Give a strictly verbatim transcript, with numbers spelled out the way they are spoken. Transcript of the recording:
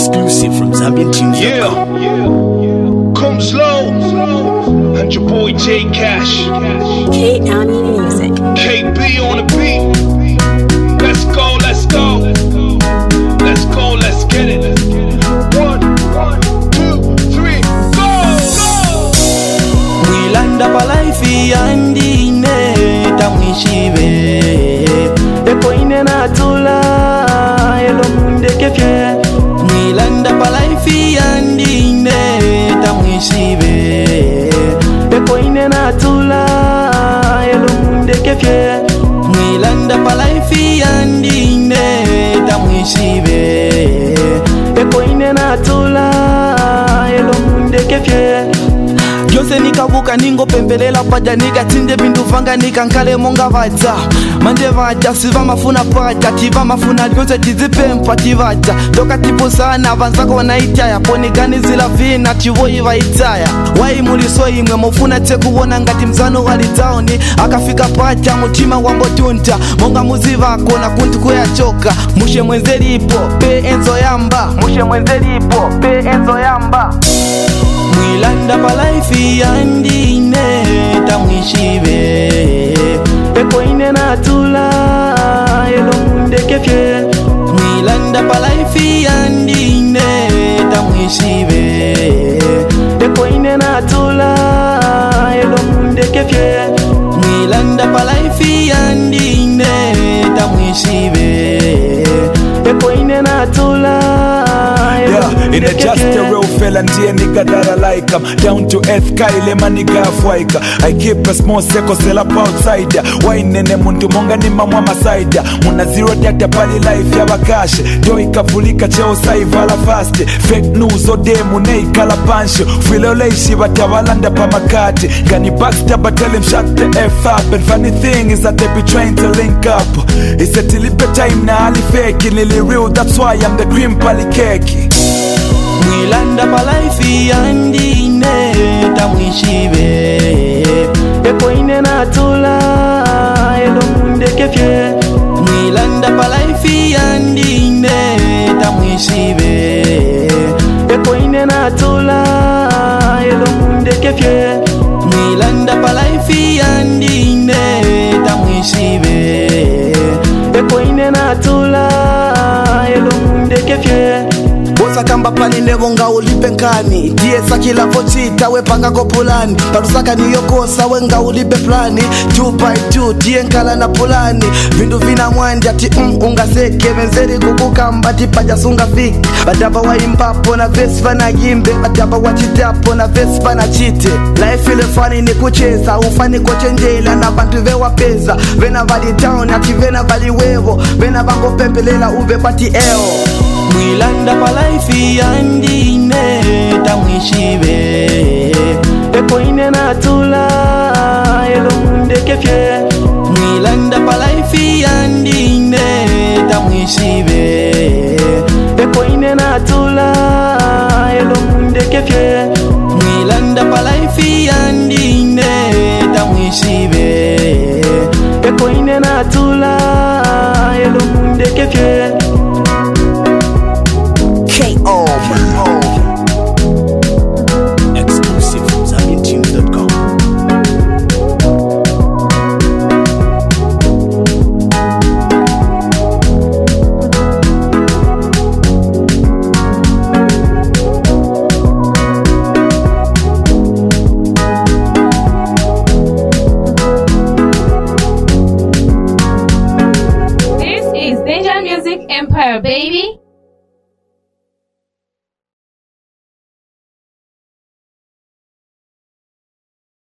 Exclusive from Zambian Tunes dot com. Yeah, yeah. Come slow. And your boy J Cash. K Annie Music. K B on the beat. Let's go, let's go. Let's go, let's get it. One, one, two, three, go, go. Mwilanda palaifi andine tamwishibe Eko ine natula elo munde kefye Mwilanda palaifi andine tamwishibe Eko ine natula elo munde kefye Mwilanda palaifi andine tamwishibe Eko ine natula elo munde kefye Yose nikavuka ningo pembelela paja nika tinde bindu vanga nika nkale monga vaja Manje vaja siva mafuna paja tiva mafuna yose tizipempa tivaja Toka tipo sana vanzako wanaitaya Poni gani zila vina chivoi vaitaya Wai muliso imwe mofuna teku wona ngati mzano walitaoni Akafika paja mutima wambo tunta Monga muziva kona kuntu kuya choka Mushe mwenzeli ipo pe enzo yamba Mushe mwenzeli ipo pe enzo yamba Mwilanda palaifi andine tamwishibe Eko ine natula elo munde kefye Mwilanda palaifi andine tamwishibe Eko ine natula elo munde kefye Mwilanda palaifi andine tamwishibe Eko ine natula Yeah, in a just a real fella ndiye nigga that I like I'm down to earth kaile maniga afwaika I keep a small circle sell up outsider Wainene mundu monga ni mamwa masaida Muna zero data pali life ya bakashe Dio ikavulika cheo saivala fast Fake news ode mune ikala pansho Filoleishi batabalanda pa makati Gani backstab but tell him shut the F up And funny thing is that they be trying to link up It's a tilipe time na ali fake Nili real that's why I'm the cream pali keki Mwilanda palaifi andine tamwishibe Eko ine natula elo munde kefye Mwilanda palaifi andine tamwishibe Eko ine natula elo munde kefye Mwilanda palaifi andine tamwishibe Eko ine natula elo munde kefye Bosa kamba pali nebo nga ulipe nkani Diye sakila vochita we panga kopulani Parusaka niyokosa we nga ulipe plani two by two diye nkala na pulani Vindu vina mwandi ati mm, unga seke Menzeri kukukamba tipaja sunga fiki Badaba wa imbapo na vesi vana yimbe Badaba wa chitapo na vesi vana chite Life ile fani ni kucheza Ufani koche njela na bantu vewa pesa Vena vali town ati vena vali wevo Vena vango pempelela uve pati eo Mwilanda palaifi andine tamwishibe Eko ine natula elo munde kefye Mwilanda palaifi andine tamwishibe Eko ine natula elo munde kefye Mwilanda palaifi andine tamwishibe Eko ine natula elo munde kefye K O Exclusive from Zambian Tunes dot com. This is Danger Music Empire, baby.